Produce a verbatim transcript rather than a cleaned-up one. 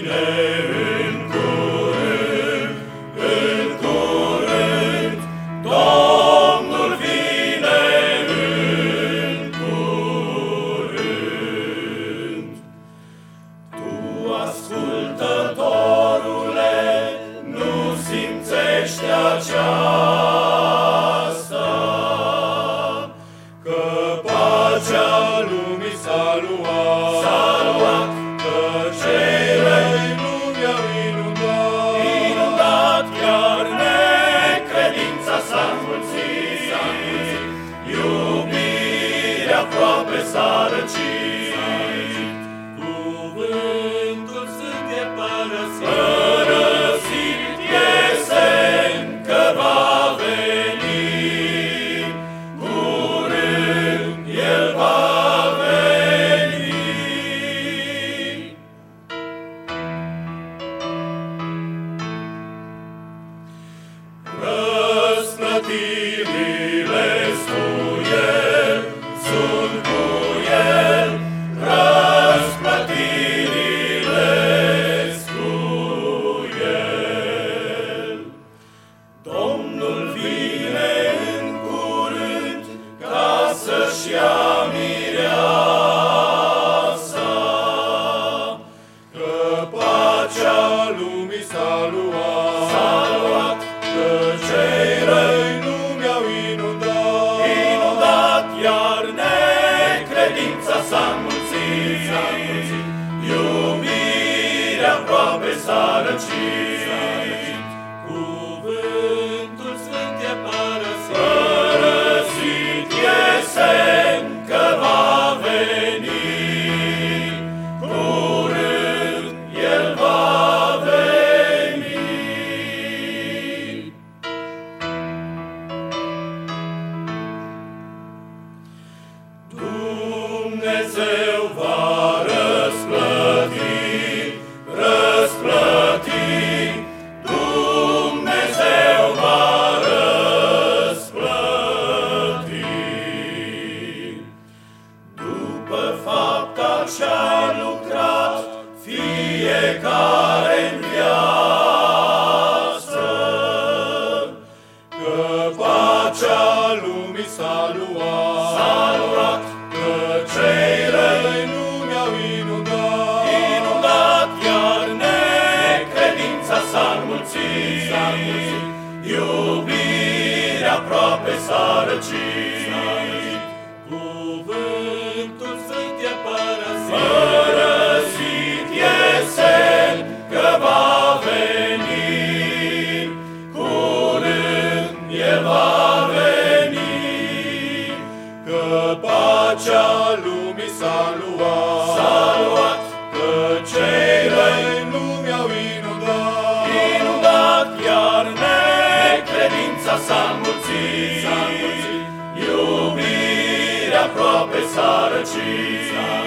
vine în curând, în curând, Domnul vine în curând. Tu, ascultătorule, nu simțești aceasta, că pacea lumii s-a luat, s-a luat, că cei răi lumii au inundat, inundat, chiar necredința s-a înmulțit, s-a înmulțit, iubirea aproape s-a răcit, cuvântul sfânt e părăsit, părăsit e semn că va veni, curând El va veni. Răsplătirile cu El, sunt cu El, răsplătirile cu El. Domnul vine în curând ca să-și ia mireasa, că pacea lumii s-a luat, s-a luat, că cei răi lumii au inundat, inundat, iar necredința s-a înmulțit, s-a înmulțit, iubirea aproape s-a răcit, cuvântul sfânt e părăsit, părăsit e semn că va veni, curând El va veni. Dumnezeu va răsplăti, răsplăti, Dumnezeu va răsplăti. După fapta ce-a lucrat fiecare-n viață, că pacea lumii s-a luat, s-a luat, că cei răi lumii au inundat, inundat, iar necredința s-a înmulțit, s-a înmulțit, iubirea aproape s-a răcit, cuvântul sfânt e părăsit, părăsit e semn că va veni, curând El va veni, că pacea lumii s-a luat, s-a luat, că cei răi lumii au inundat, inundat, iar necredința s-a înmulțit, s-a înmulțit, iubirea aproape s-a răcit.